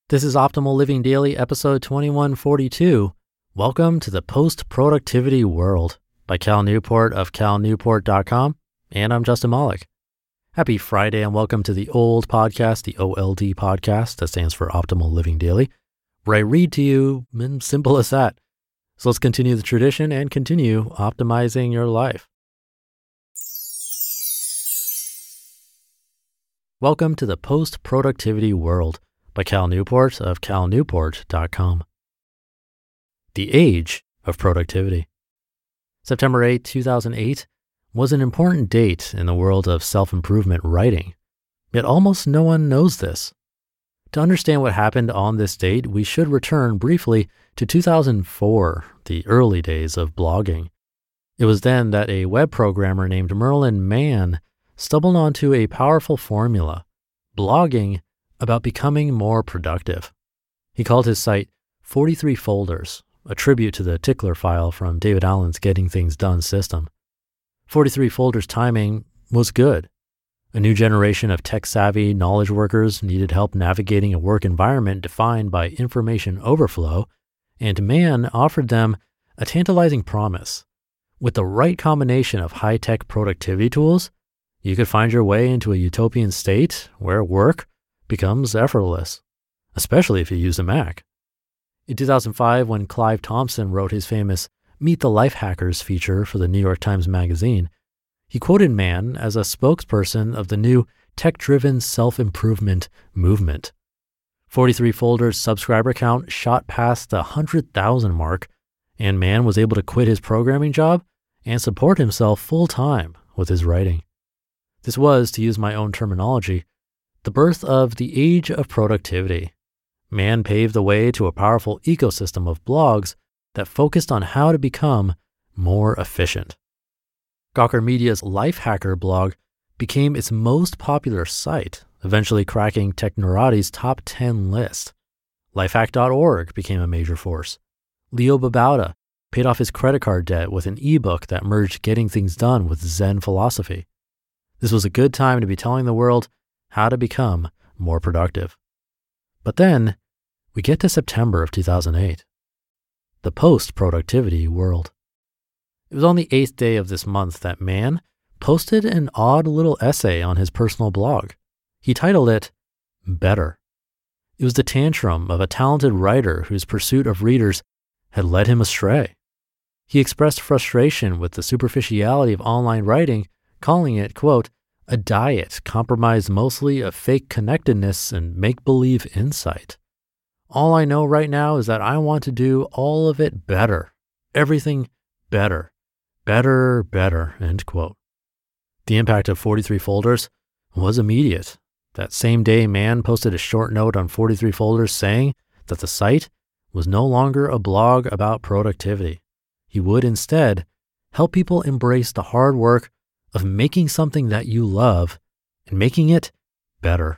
This is Optimal Living Daily, episode 2142. Welcome to the Post-Productivity World by Cal Newport of calnewport.com, and I'm Justin Malik. Happy Friday and welcome to the OLD podcast, the OLD podcast, that stands for Optimal Living Daily, where I read to you, and simple as that. So let's continue the tradition and continue optimizing your life. Welcome to the Post-Productivity World by Cal Newport of calnewport.com. The Age of Productivity. September 8, 2008 was an important date in the world of self-improvement writing, yet almost no one knows this. To understand what happened on this date, we should return briefly to 2004, the early days of blogging. It was then that a web programmer named Merlin Mann stumbled onto a powerful formula, blogging about becoming more productive. He called his site 43 Folders, a tribute to the tickler file from David Allen's Getting Things Done system. 43 Folders timing was good. A new generation of tech-savvy knowledge workers needed help navigating a work environment defined by information overflow, and Mann offered them a tantalizing promise. With the right combination of high-tech productivity tools, you could find your way into a utopian state where work becomes effortless, especially if you use a Mac. In 2005, when Clive Thompson wrote his famous Meet the Life Hackers feature for the New York Times Magazine, he quoted Mann as a spokesperson of the new tech-driven self-improvement movement. 43 Folders' subscriber count shot past the 100,000 mark, and Mann was able to quit his programming job and support himself full-time with his writing. This was, to use my own terminology, the birth of the Age of Productivity. Mann paved the way to a powerful ecosystem of blogs that focused on how to become more efficient. Gawker Media's Lifehacker blog became its most popular site, eventually cracking Technorati's top 10 list. Lifehack.org became a major force. Leo Babauta paid off his credit card debt with an ebook that merged getting things done with Zen philosophy. This was a good time to be telling the world how to become more productive. But then we get to September of 2008, the post-productivity world. It was on the 8th day of this month that Mann posted an odd little essay on his personal blog. He titled it, Better. It was the tantrum of a talented writer whose pursuit of readers had led him astray. He expressed frustration with the superficiality of online writing, calling it, quote, a diet compromised mostly of fake connectedness and make-believe insight. All I know right now is that I want to do all of it better. Everything better. Better, end quote. The impact of 43 Folders was immediate. That same day, Mann posted a short note on 43 Folders saying that the site was no longer a blog about productivity. He would instead help people embrace the hard work of making something that you love and making it better.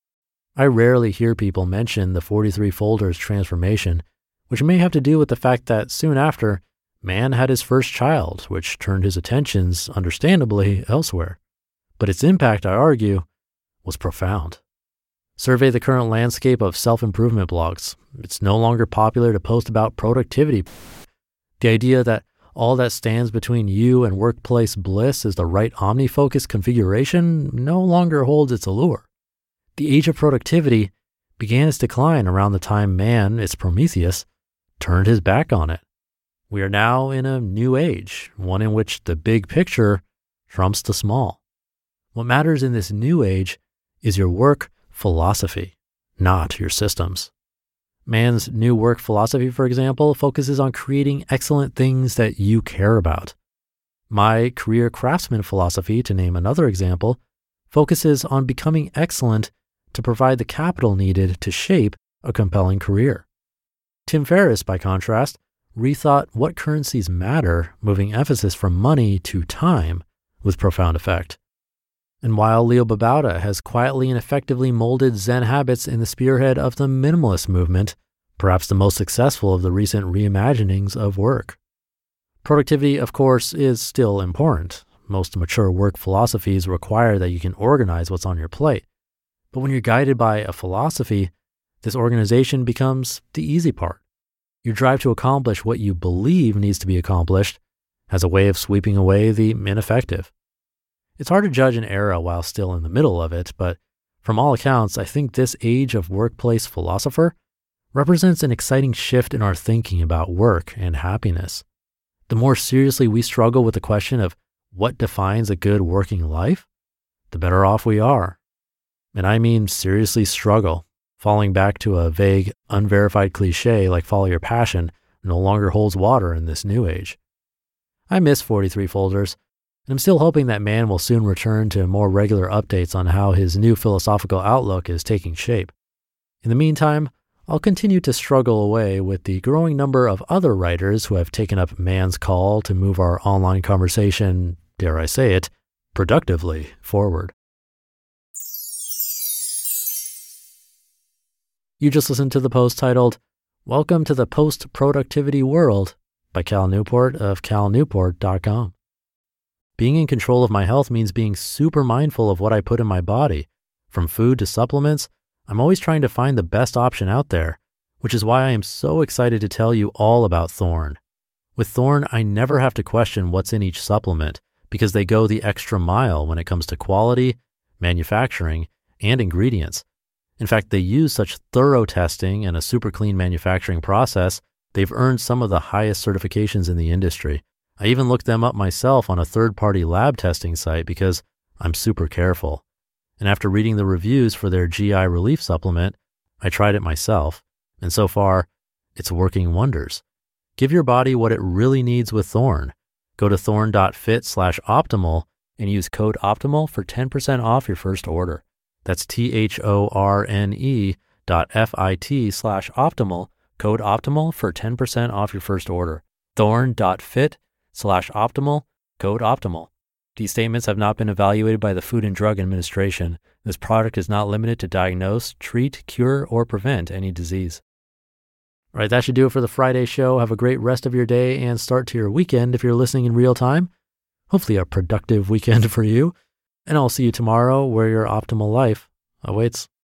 I rarely hear people mention the 43 Folders transformation, which may have to do with the fact that soon after, Mann had his first child, which turned his attentions, understandably, elsewhere. But its impact, I argue, was profound. Survey the current landscape of self-improvement blogs. It's no longer popular to post about productivity. The idea that all that stands between you and workplace bliss is the right OmniFocus configuration no longer holds its allure. The Age of Productivity began its decline around the time Mann, its Prometheus, turned his back on it. We are now in a new age, one in which the big picture trumps the small. What matters in this new age is your work philosophy, not your systems. Mann's new work philosophy, for example, focuses on creating excellent things that you care about. My career craftsman philosophy, to name another example, focuses on becoming excellent to provide the capital needed to shape a compelling career. Tim Ferriss, by contrast, rethought what currencies matter, moving emphasis from money to time with profound effect. And while Leo Babauta has quietly and effectively molded Zen habits in the spearhead of the minimalist movement, perhaps the most successful of the recent reimaginings of work. Productivity, of course, is still important. Most mature work philosophies require that you can organize what's on your plate. But when you're guided by a philosophy This organization becomes the easy part. Your drive to accomplish what you believe needs to be accomplished has a way of sweeping away the ineffective. It's hard to judge an era while still in the middle of it, but from all accounts, I think this age of workplace philosopher represents an exciting shift in our thinking about work and happiness. The more seriously we struggle with the question of what defines a good working life, the better off we are. And I mean seriously struggle. Falling back to a vague, unverified cliche like follow your passion no longer holds water in this new age. I miss 43 folders, and I'm still hoping that man will soon return to more regular updates on how his new philosophical outlook is taking shape. In the meantime, I'll continue to struggle away with the growing number of other writers who have taken up man's call to move our online conversation, dare I say it, productively forward. You just listened to the post titled, "Welcome to the Post-Productivity World" by Cal Newport of calnewport.com. Being in control of my health means being super mindful of what I put in my body. From food to supplements, I'm always trying to find the best option out there, which is why I am so excited to tell you all about Thorne. With Thorne, I never have to question what's in each supplement because they go the extra mile when it comes to quality, manufacturing, and ingredients. In fact, they use such thorough testing and a super clean manufacturing process, they've earned some of the highest certifications in the industry. I even looked them up myself on a third-party lab testing site because I'm super careful. And after reading the reviews for their GI relief supplement, I tried it myself. And so far, it's working wonders. Give your body what it really needs with Thorne. Go to thorne.fit/optimal and use code OPTIMAL for 10% off your first order. That's THORNE.FIT/optimal, code OPTIMAL for 10% off your first order. Thorne.fit/optimal, code OPTIMAL. These statements have not been evaluated by the Food and Drug Administration. This product is not limited to diagnose, treat, cure, or prevent any disease. All right, that should do it for the Friday show. Have a great rest of your day and start to your weekend if you're listening in real time. Hopefully a productive weekend for you. And I'll see you tomorrow where your optimal life awaits.